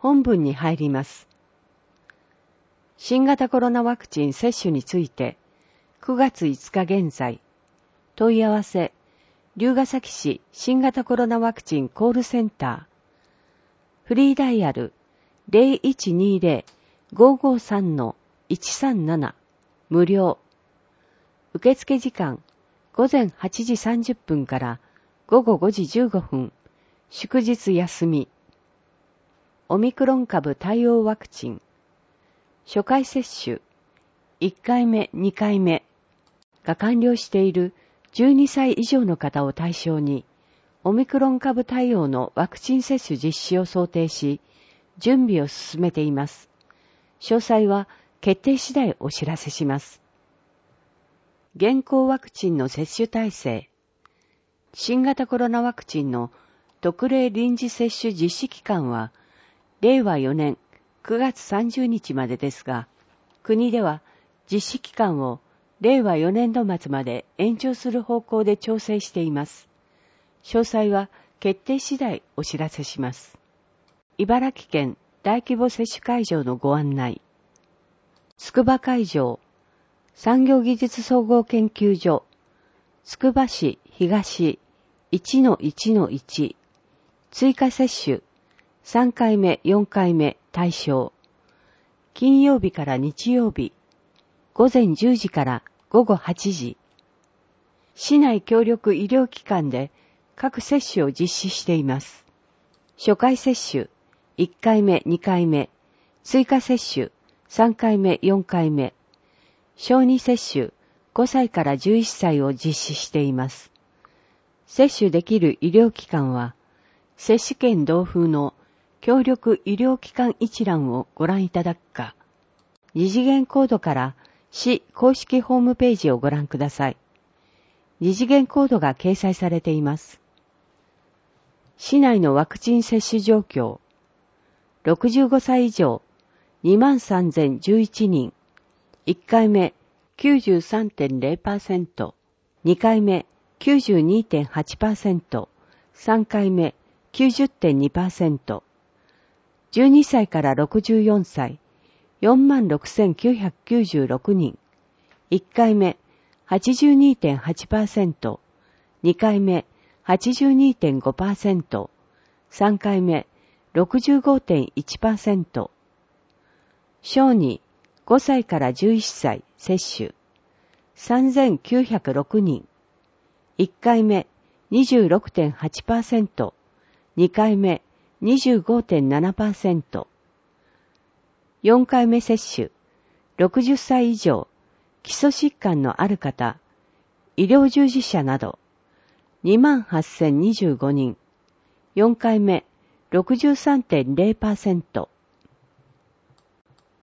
本文に入ります。新型コロナワクチン接種について、9月5日現在、問い合わせ、龍ケ崎市新型コロナワクチンコールセンター、フリーダイヤル 0120-553-137 無料。受付時間、午前8時30分から午後5時15分、祝日休み。オミクロン株対応ワクチン。初回接種、1回目、2回目が完了している12歳以上の方を対象に、オミクロン株対応のワクチン接種実施を想定し、準備を進めています。詳細は決定次第お知らせします。現行ワクチンの接種体制。新型コロナワクチンの特例臨時接種実施期間は、令和4年9月30日までですが、国では実施期間を令和4年度末まで延長する方向で調整しています。詳細は決定次第お知らせします。茨城県大規模接種会場のご案内。筑波会場、産業技術総合研究所、つくば市東 1-1-1、追加接種、3回目、4回目対象。金曜日から日曜日、午前10時から午後8時。市内協力医療機関で各接種を実施しています。初回接種、1回目、2回目、追加接種、3回目、4回目、小児接種、5歳から11歳を実施しています。接種できる医療機関は、接種券同封の協力医療機関一覧をご覧いただくか、二次元コードから市公式ホームページをご覧ください。二次元コードが掲載されています。市内のワクチン接種状況。65歳以上 23,011 人。1回目 93.0%、2回目 92.8%、3回目 90.2%。12歳から64歳 46,996 人。1回目 82.8%、2回目 82.5%、3回目 65.1%。小児5歳から11歳接種 3,906 人。1回目 26.8%、2回目 25.7%。4回目接種、60歳以上、基礎疾患のある方、医療従事者など、28,025 人。4回目 63.0%、